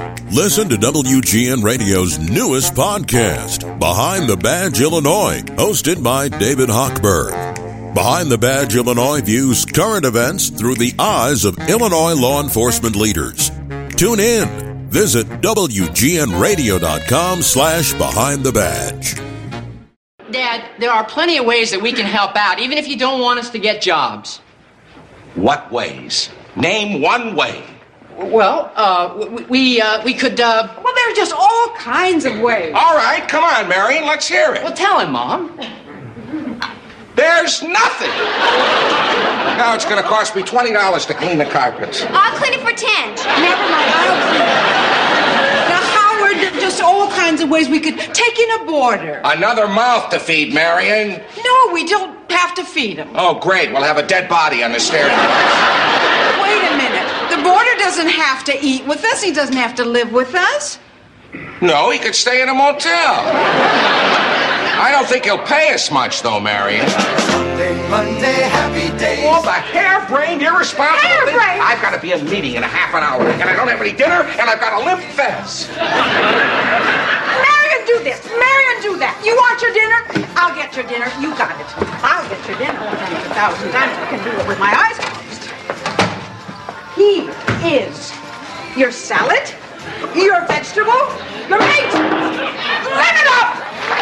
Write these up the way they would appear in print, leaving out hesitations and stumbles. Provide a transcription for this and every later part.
Listen to WGN Radio's newest podcast, Behind the Badge Illinois, hosted by David Hochberg. Behind the Badge Illinois views current events through the eyes of Illinois law enforcement leaders. Tune in. Visit WGNRadio.com/Behind the Badge. Dad, there are plenty of ways that we can help out, even if you don't want us to get jobs. What ways? Name one way. Well, we could, Well, there are just all kinds of ways. All right, come on, Marion, let's hear it. well, tell him, Mom. There's nothing. Now it's going to cost me $20 to clean the carpets. I'll clean it for 10. Never mind, I'll clean it. Now, Howard, there are just all kinds of ways we could take in a boarder. Another mouth to feed, Marion. No, we don't have to feed him. Oh, great, we'll have a dead body on the staircase. Wait a minute. The boarder doesn't have to eat with us. He doesn't have to live with us. No, he could stay in a motel. I don't think he'll pay us much, though, Marion. Monday, happy days. All the harebrained, irresponsible things. Harebrained? I've got to be in a meeting in a half an hour, and I don't have any dinner, and I've got a limp fest. Marion, do this. Marion, do that. You want your dinner? I'll get your dinner. You got it. I'll get your dinner 1,000 times. I can do it with my eyes closed. He is your salad, your vegetable, your meat. Live it up!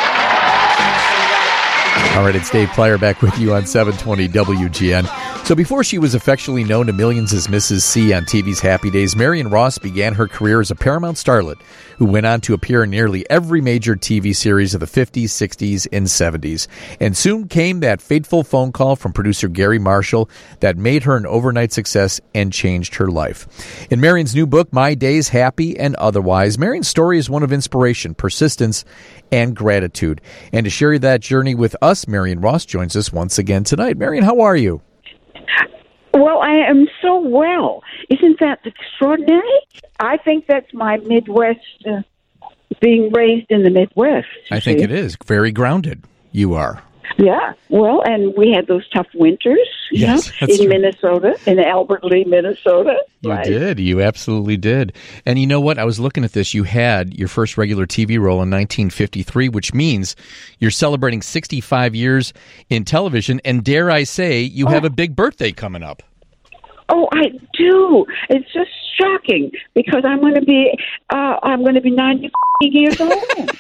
All right, it's Dave Plyer back with you on 720 WGN. So before she was affectionately known to millions as Mrs. C on TV's Happy Days, Marion Ross began her career as a Paramount starlet who went on to appear in nearly every major TV series of the 50s, 60s, and 70s. And soon came that fateful phone call from producer Gary Marshall that made her an overnight success and changed her life. In Marion's new book, My Days, Happy and Otherwise, Marion's story is one of inspiration, persistence, and gratitude. And to share that journey with us, Marion Ross joins us once again tonight. Marion, how are you? Well, I am so well. Isn't that extraordinary? I think that's my Midwest, being raised in the Midwest. I think it is. Very grounded, you are. Yeah. Well, and we had those tough winters, Yes, in that's true. Minnesota, in Albert Lee, Minnesota. You right? did. You absolutely did. And you know what? I was looking at this. You had your first regular TV role in 1953, which means you're celebrating 65 years in television. And dare I say, you have a big birthday coming up. Oh, I do. It's just shocking because I'm going to be 90 years old.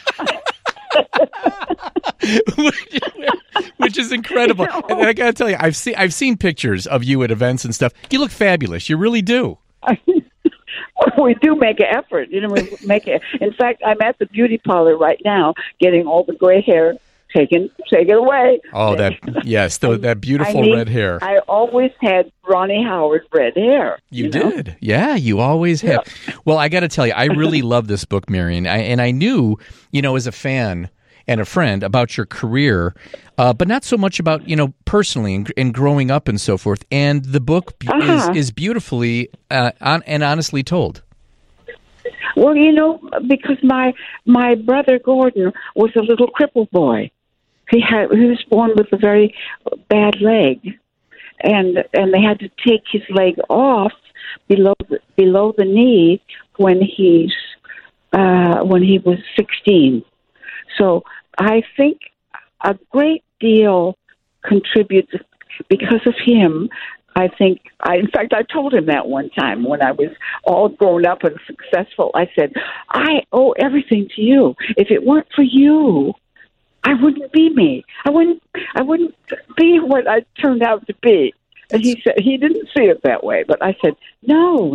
Which is incredible. And I got to tell you, I've seen pictures of you at events and stuff. You look fabulous. You really do. We do make an effort. We make it. In fact, I'm at the beauty parlor right now getting all the gray hair taken away. Oh, that beautiful red hair. I always had Ronnie Howard red hair. You did. Yeah, you always have. Yeah. Well, I got to tell you, I really love this book, Marion. And I knew, as a fan and a friend about your career, but not so much about, personally and growing up and so forth. And the book is beautifully and honestly told. Well, because my brother Gordon was a little crippled boy. He was born with a very bad leg, and they had to take his leg off below the knee when he was 16. So I think a great deal contributes because of him. In fact, I told him that one time when I was all grown up and successful. I said, I owe everything to you. If it weren't for you, I wouldn't be me. I wouldn't be what I turned out to be. And he said he didn't see it that way, but I said, no,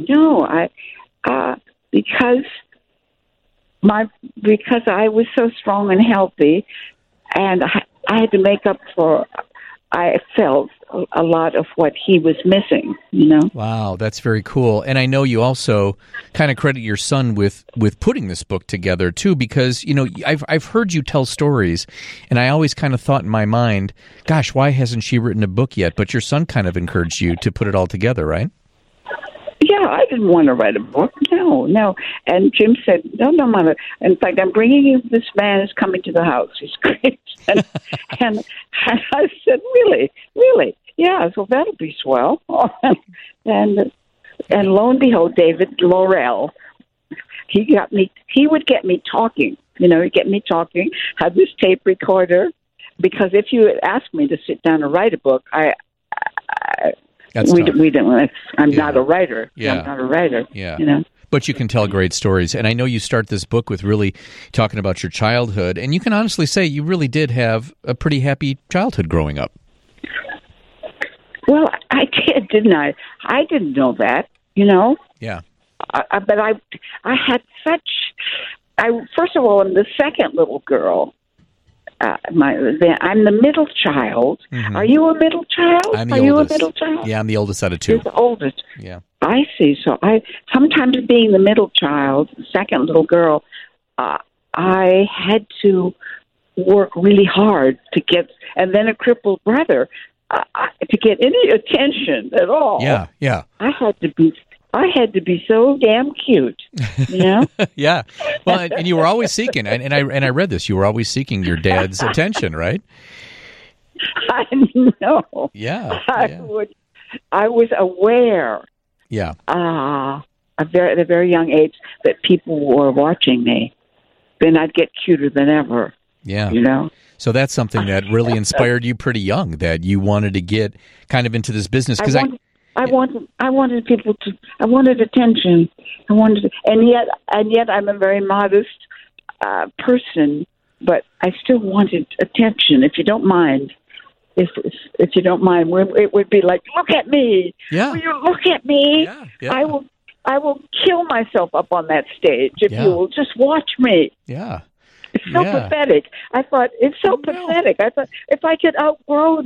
because I was so strong and healthy, and I had to make up for. I felt a lot of what he was missing, Wow, that's very cool. And I know you also kind of credit your son with putting this book together, too, because, I've heard you tell stories, and I always kind of thought in my mind, gosh, why hasn't she written a book yet? But your son kind of encouraged you to put it all together, right? Yeah, I didn't want to write a book. No. And Jim said, no, Mother. In fact, I'm bringing you this man is coming to the house. He's great. And I said, really? Yeah, so that'll be swell. And lo and behold, David Laurel, He would get me talking. He'd get me talking. Had this tape recorder, because if you asked me to sit down and write a book, we didn't. I'm not a writer. Yeah. I'm not a writer. Yeah. But you can tell great stories. And I know you start this book with really talking about your childhood. And you can honestly say you really did have a pretty happy childhood growing up. Well, I did, didn't I? I didn't know that, Yeah. But I had such... first of all, I'm the second little girl. I'm the middle child. Mm-hmm. Are you a middle child? I'm the oldest. You a middle child? Yeah, I'm the oldest out of two. You're the oldest. Yeah. I see. So sometimes being the middle child, the second little girl, I had to work really hard to get, and then a crippled brother, to get any attention at all. Yeah, yeah. I had to be so damn cute, Yeah. Well, and you were always seeking, and I read this. You were always seeking your dad's attention, right? I know. Yeah. I was aware. Yeah. At a very young age that people were watching me. Then I'd get cuter than ever. Yeah. So that's something that really inspired you pretty young, that you wanted to get kind of into this business. Because I wanted people to. I wanted attention. And yet I'm a very modest person, but I still wanted attention. If you don't mind, if you don't mind, it would be like, look at me. Yeah. Will you look at me? Yeah. I will kill myself up on that stage if you will just watch me. Yeah. It's so pathetic. I thought, it's so pathetic. I thought, if I could outgrow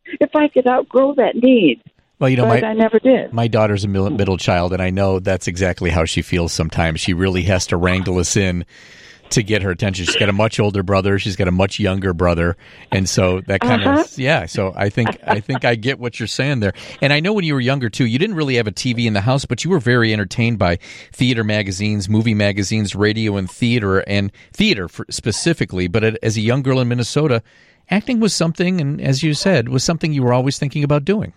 that need. Well, but I never did. My daughter's a middle child, and I know that's exactly how she feels sometimes. She really has to wrangle us in to get her attention. She's got a much older brother. She's got a much younger brother. And so that kind of, so I think I get what you're saying there. And I know when you were younger, too, you didn't really have a TV in the house, but you were very entertained by theater magazines, movie magazines, radio and theater specifically. But as a young girl in Minnesota, acting was something, and as you said, was something you were always thinking about doing.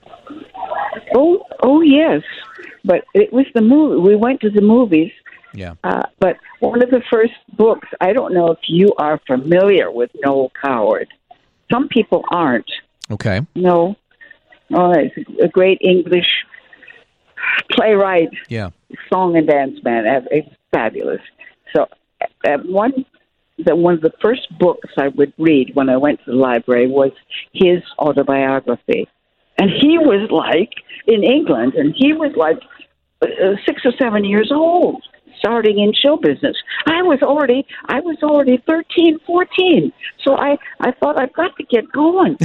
Oh, yes. But it was the movie. We went to the movies. Yeah. But one of the first books, I don't know if you are familiar with Noel Coward. Some people aren't. Okay. No. Oh, he's a great English playwright. Yeah. Song and dance man. It's fabulous. So one of the first books I would read when I went to the library was his autobiography. And he was in England, and he was 6 or 7 years old, starting in show business. I was already 13, 14. So I thought, I've got to get going.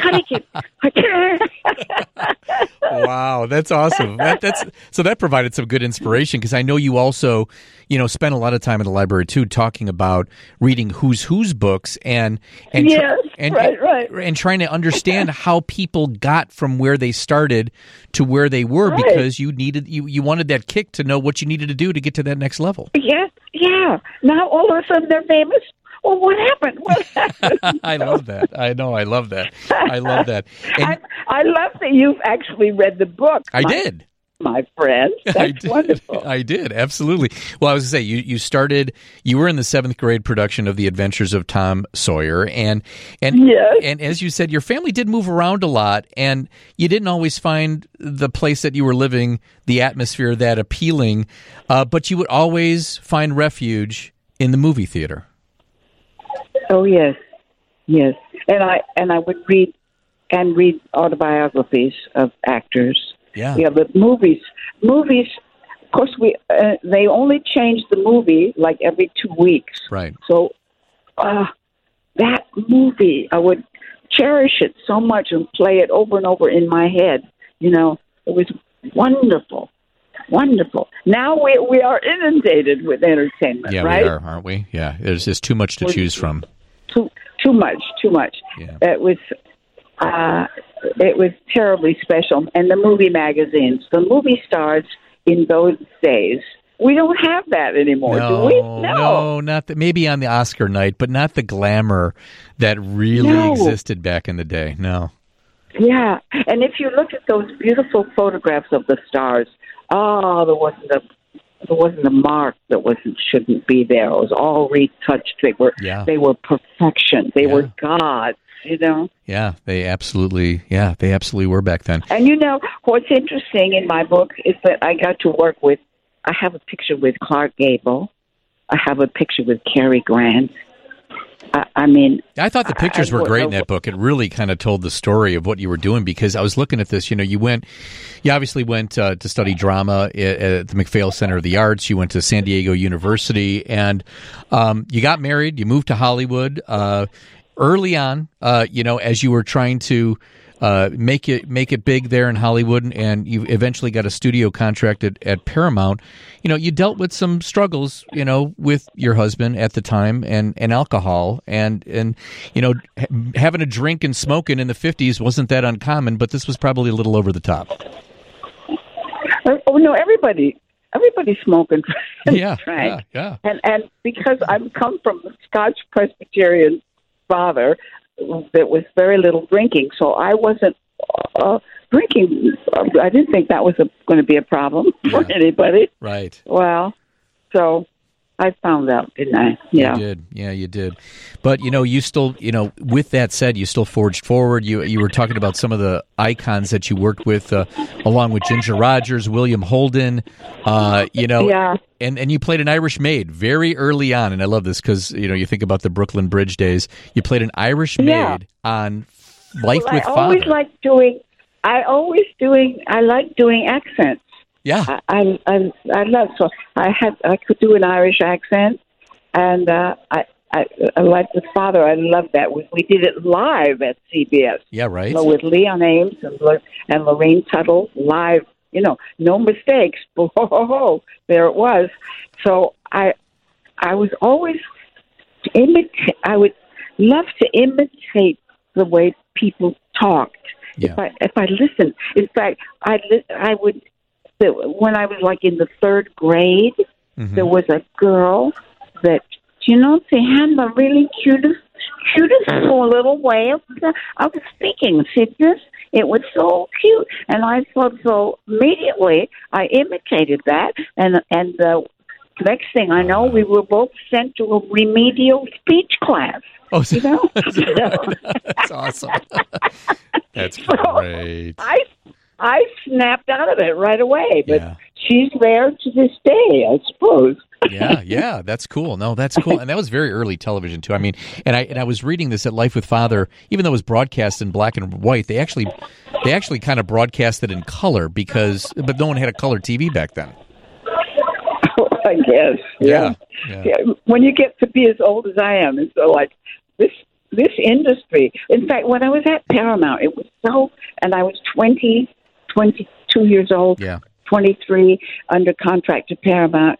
Wow, that's awesome. So that provided some good inspiration, because I know you also, spent a lot of time in the library too, talking about reading who's books and right. and trying to understand how people got from where they started to where they were, because you wanted that kick to know what you needed to do to get to that next level. Yeah. Now all of a sudden they're famous. Well, what happened? I love that. I know. I love that. And I love that you've actually read the book. I did. My friend. That's wonderful. I did. Absolutely. Well, I was going to say, you were in the 7th grade production of The Adventures of Tom Sawyer. And as you said, your family did move around a lot, and you didn't always find the place that you were living, the atmosphere that appealing, but you would always find refuge in the movie theater. Oh, yes. And I would read autobiographies of actors. Yeah. But movies. Of course, they only change the movie every 2 weeks. Right. So that movie, I would cherish it so much and play it over and over in my head. It was wonderful. Now we are inundated with entertainment, right? Yeah, we are, aren't we? Yeah, there's just too much to choose from. Too much. Yeah. It was terribly special. And the movie magazines, the movie stars in those days, we don't have that anymore, do we? No, not maybe on the Oscar night, but not the glamour that really existed back in the day. No. Yeah, and if you look at those beautiful photographs of the stars, there wasn't a mark that shouldn't be there. It was all retouched. They were perfection. They were gods. You know. Yeah, they absolutely were back then. And you know what's interesting in my book is that I got to work with. I have a picture with Clark Gable. I have a picture with Cary Grant. I thought the pictures were great in that book. It really kind of told the story of what you were doing, because I was looking at this. You know, you obviously went to study drama at the MacPhail Center of the Arts. You went to San Diego University, and you got married. You moved to Hollywood early on. As you were trying to make it big there in Hollywood, and you eventually got a studio contract at Paramount. You know, you dealt with some struggles, with your husband at the time and alcohol and having a drink and smoking in the 50s wasn't that uncommon, but this was probably a little over the top. Oh no, everybody's smoking. Yeah. And because I've come from a Scotch Presbyterian father, there was very little drinking, so I wasn't drinking. I didn't think that was going to be a problem for anybody. Right. Well, so I found out, didn't I? Yeah. You did. Yeah, you did. But, you still, with that said, you still forged forward. You were talking about some of the icons that you worked with, along with Ginger Rogers, William Holden, Yeah. And you played an Irish maid very early on, and I love this because, you think about the Brooklyn Bridge days. You played an Irish maid on Life with Father. I like doing accents. Yeah. I love, so I could do an Irish accent, and I Life with Father. I love that. We did it live at CBS. Yeah, right. So with Leon Ames and Lorraine Tuttle live. No mistakes. There it was. So I was always I would love to imitate the way people talked. Yeah. If I listened. In fact, I would. When I was like in the third grade, there was a girl that she had the really cutest little way of speaking. It was so cute, and I thought so immediately. I imitated that, and the next thing I know, we were both sent to a remedial speech class. Oh, that's awesome. That's great. I snapped out of it right away, but she's there to this day, I suppose. Yeah, that's cool. No, that's cool, and that was very early television too. I mean, and I was reading this at Life with Father. Even though it was broadcast in black and white, they actually kind of broadcast it in color but no one had a color TV back then. I guess. Yeah. When you get to be as old as I am, it's so like this industry. In fact, when I was at Paramount, it was and I was 22 years old, 23, under contract to Paramount.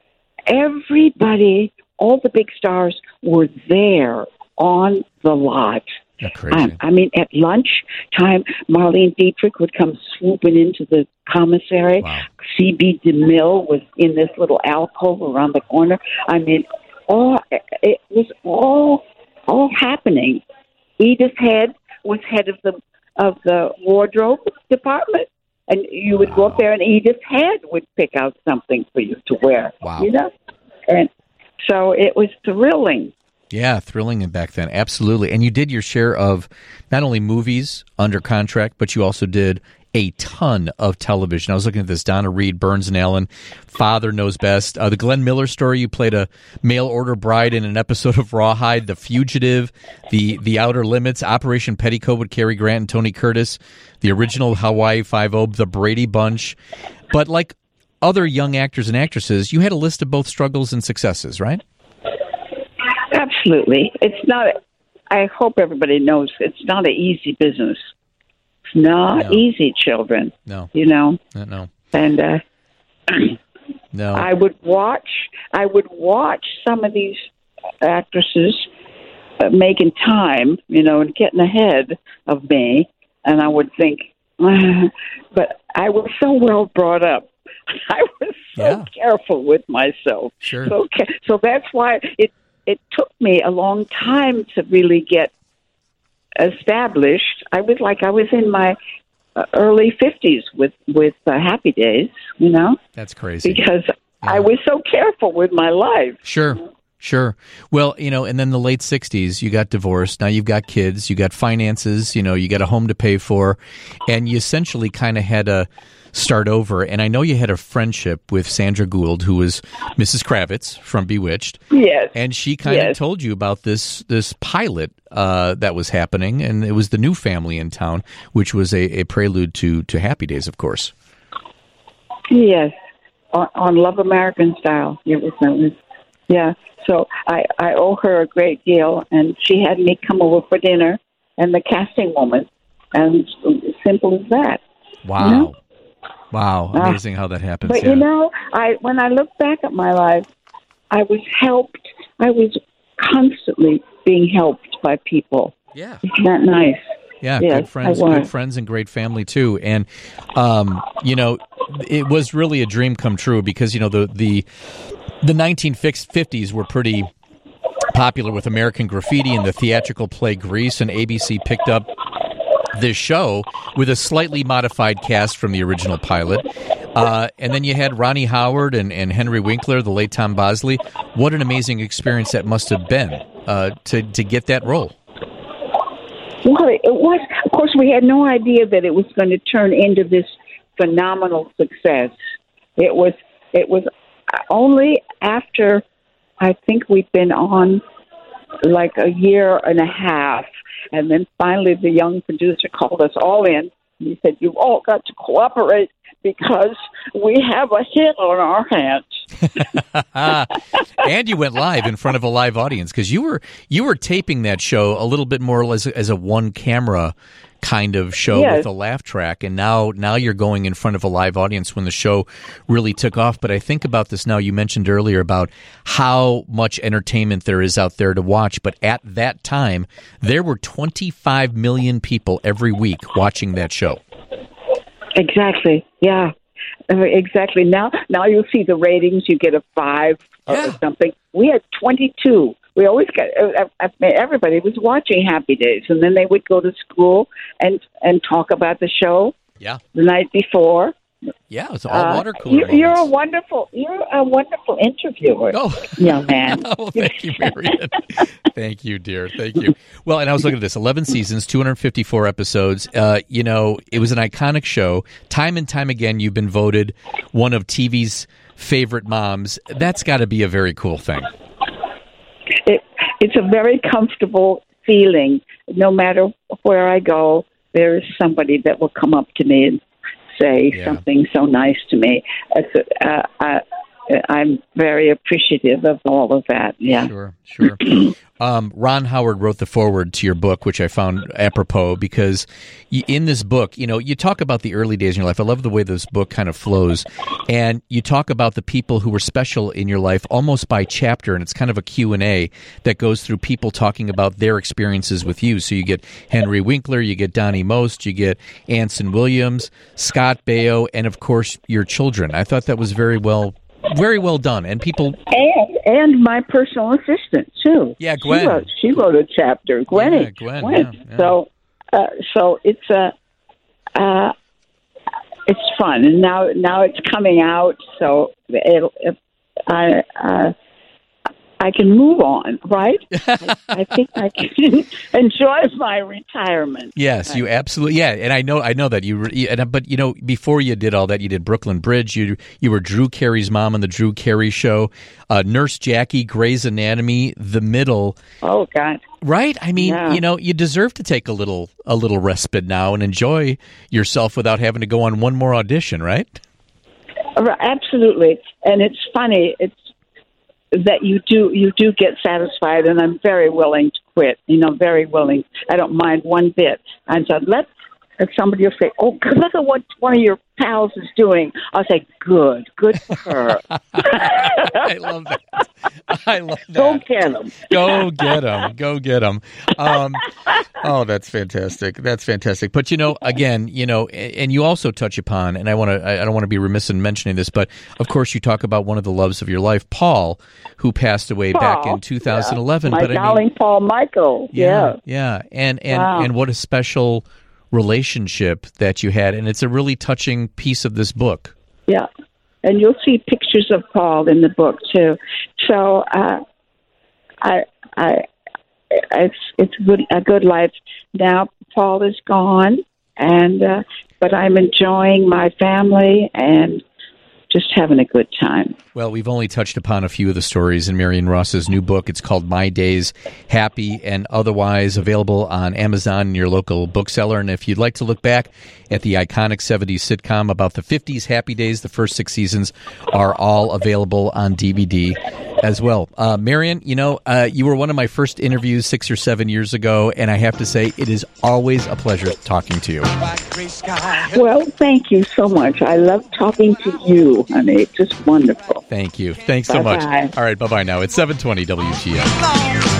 Everybody, all the big stars were there on the lot. Crazy. I mean, at lunch time, Marlene Dietrich would come swooping into the commissary. Wow. C.B. DeMille was in this little alcove around the corner. I mean, it was all happening. Edith Head was head of the wardrobe department, and you would go up there, and Edith Head would pick out something for you to wear. Wow. And so it was thrilling. Yeah, thrilling back then, absolutely. And you did your share of not only movies under contract, but you also did a ton of television. I was looking at this: Donna Reed, Burns and Allen, Father Knows Best, the Glenn Miller story. You played a mail order bride in an episode of Rawhide, The Fugitive, the Outer Limits, Operation Petticoat with Cary Grant and Tony Curtis, the original Hawaii Five-0, The Brady Bunch. But like other young actors and actresses, you had a list of both struggles and successes, right? Absolutely. It's not. I hope everybody knows it's not an easy business. It's not easy, children. No. No. And no. I would watch some of these actresses making time, and getting ahead of me, and I would think, but I was so well brought up. I was so careful with myself. Sure. So that's why it took me a long time to really get established. I was in my early 50s with Happy Days, That's crazy. Because I was so careful with my life. Sure. Well, and then the late 60s, you got divorced. Now you've got kids, you got finances, you got a home to pay for, and you essentially kind of had to start over. And I know you had a friendship with Sandra Gould, who was Mrs. Kravitz from Bewitched. Yes. And she kind of told you about this pilot that was happening, and it was the new family in town, which was a prelude to Happy Days, of course. Yes, on Love American Style. It was. Yeah, so I owe her a great deal, and she had me come over for dinner, and the casting woman, and simple as that. Wow. Wow, amazing how that happens. But, when I look back at my life, I was helped. I was constantly being helped by people. Yeah. Isn't that nice? Yeah, yes, good friends and great family, too. And, it was really a dream come true because, the 1950s were pretty popular with American Graffiti and the theatrical play Grease, and ABC picked up this show with a slightly modified cast from the original pilot. And then you had Ronnie Howard and Henry Winkler, the late Tom Bosley. What an amazing experience that must have been to get that role. Well, it was. Of course, we had no idea that it was going to turn into this phenomenal success. It was only after I think we'd been on like a year and a half, and then finally the young producer called us all in. He said, "You've all got to cooperate because we have a hit on our hands." And you went live in front of a live audience because you were taping that show a little bit more as a one camera kind of show with a laugh track, and now you're going in front of a live audience when the show really took off. But I think about this now. You mentioned earlier about how much entertainment there is out there to watch, but at that time there were 25 million people every week watching that show. Exactly. Yeah. Exactly. Now you'll see the ratings. You get a 5 or something. We had 22. We always got. Everybody was watching Happy Days, and then they would go to school and talk about the show. Yeah. The night before. Yeah, it's all water cooler. You're a wonderful interviewer, young man. Oh, thank you, Marion. Thank you, dear. Thank you. Well, and I was looking at this: 11 seasons, 254 episodes. It was an iconic show. Time and time again, you've been voted one of TV's favorite moms. That's got to be a very cool thing. It's a very comfortable feeling. No matter where I go, there is somebody that will come up to me and say something so nice to me. I'm very appreciative of all of that. Yeah, sure. Ron Howard wrote the foreword to your book, which I found apropos because in this book, you talk about the early days in your life. I love the way this book kind of flows, and you talk about the people who were special in your life almost by chapter, and it's kind of a Q&A that goes through people talking about their experiences with you. So you get Henry Winkler, you get Donnie Most, you get Anson Williams, Scott Baio, and of course your children. I thought that was very well done, and people and my personal assistant too. Yeah, Gwen. She wrote a chapter. Gwen. Yeah, Gwen. Yeah. So it's fun, and now it's coming out. So I can move on, right? I think I can enjoy my retirement. Yes, you absolutely. Yeah, and I know that you. But before you did all that, you did Brooklyn Bridge. You were Drew Carey's mom on the Drew Carey Show. Nurse Jackie, Grey's Anatomy, The Middle. Oh God! Right? I mean, you deserve to take a little respite now and enjoy yourself without having to go on one more audition, right? Absolutely, and it's funny. It's that you do get satisfied, and I'm very willing to quit. Very willing. I don't mind one bit. And so if somebody will say, "Oh, look at what one of your pals is doing," I'll say, "Good for her." I love that. Go get them. Go get them. Oh, that's fantastic. But again, and you also touch upon, and I don't want to be remiss in mentioning this, but of course you talk about one of the loves of your life, Paul, who passed away back in 2011. My darling Paul Michael. Yeah. And what a special relationship that you had, and it's a really touching piece of this book. Yeah. and you'll see pictures of Paul in the book too. So it's a good life now. Paul is gone, and but I'm enjoying my family and just having a good time. Well, we've only touched upon a few of the stories in Marion Ross's new book. It's called My Days, Happy and Otherwise, available on Amazon and your local bookseller. And if you'd like to look back at the iconic 70s sitcom about the 50s Happy Days, the first 6 seasons are all available on DVD as well. Marion, you were one of my first interviews 6 or 7 years ago, and I have to say it is always a pleasure talking to you. Well, thank you so much. I love talking to you, honey. It's just wonderful. Thank you. Thanks so much. All right, bye-bye now. It's 720 WGN.